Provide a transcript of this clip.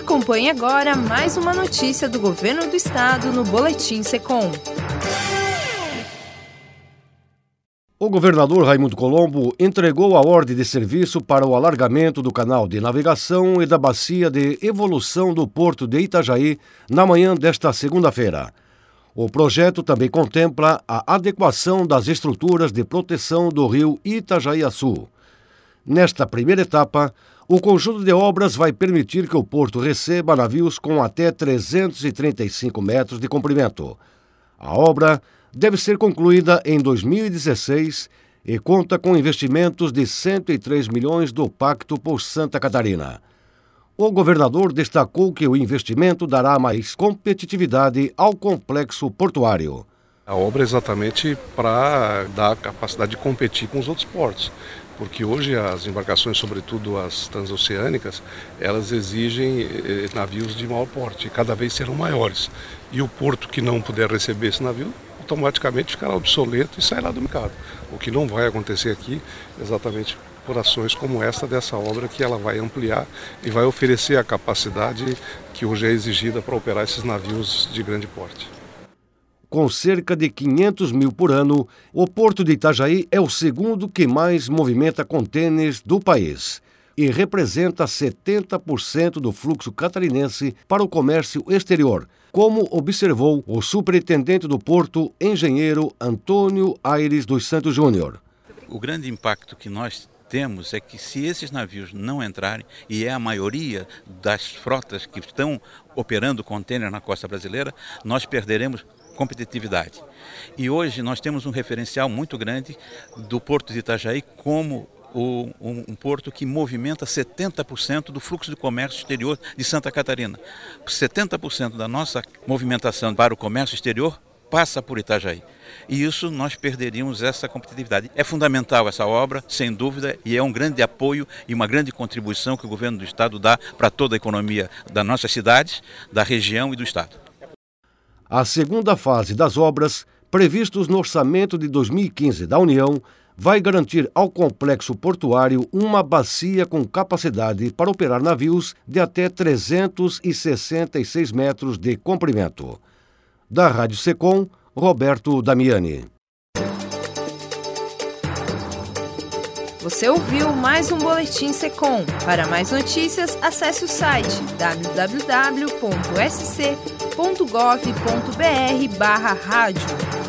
Acompanhe agora mais uma notícia do Governo do Estado no Boletim Secom. O governador Raimundo Colombo entregou a ordem de serviço para o alargamento do canal de navegação e da bacia de evolução do porto de Itajaí na manhã desta segunda-feira. O projeto também contempla a adequação das estruturas de proteção do rio Itajaí-Açu. Nesta primeira etapa, o conjunto de obras vai permitir que o porto receba navios com até 335 metros de comprimento. A obra deve ser concluída em 2016 e conta com investimentos de 103 milhões do Pacto por Santa Catarina. O governador destacou que o investimento dará mais competitividade ao complexo portuário. A obra é exatamente para dar a capacidade de competir com os outros portos, porque hoje as embarcações, sobretudo as transoceânicas, elas exigem navios de maior porte, e cada vez serão maiores. E o porto que não puder receber esse navio, automaticamente ficará obsoleto e sairá do mercado. O que não vai acontecer aqui, exatamente por ações como esta dessa obra, que ela vai ampliar e vai oferecer a capacidade que hoje é exigida para operar esses navios de grande porte. Com cerca de 500 mil por ano, o Porto de Itajaí é o segundo que mais movimenta contêineres do país e representa 70% do fluxo catarinense para o comércio exterior, como observou o superintendente do Porto, engenheiro Antônio Aires dos Santos Júnior. O grande impacto que nós temos é que se esses navios não entrarem, e é a maioria das frotas que estão operando contêiner na costa brasileira, nós perderemos competitividade. E hoje nós temos um referencial muito grande do Porto de Itajaí como um porto que movimenta 70% do fluxo de comércio exterior de Santa Catarina. 70% da nossa movimentação para o comércio exterior passa por Itajaí. E isso nós perderíamos essa competitividade. É fundamental essa obra, sem dúvida, e é um grande apoio e uma grande contribuição que o governo do estado dá para toda a economia das nossas cidades, da região e do estado. A segunda fase das obras, previstos no orçamento de 2015 da União, vai garantir ao complexo portuário uma bacia com capacidade para operar navios de até 366 metros de comprimento. Da Rádio Secom, Roberto Damiani. Você ouviu mais um Boletim Secom. Para mais notícias, acesse o site www.sc.gov.br/rádio.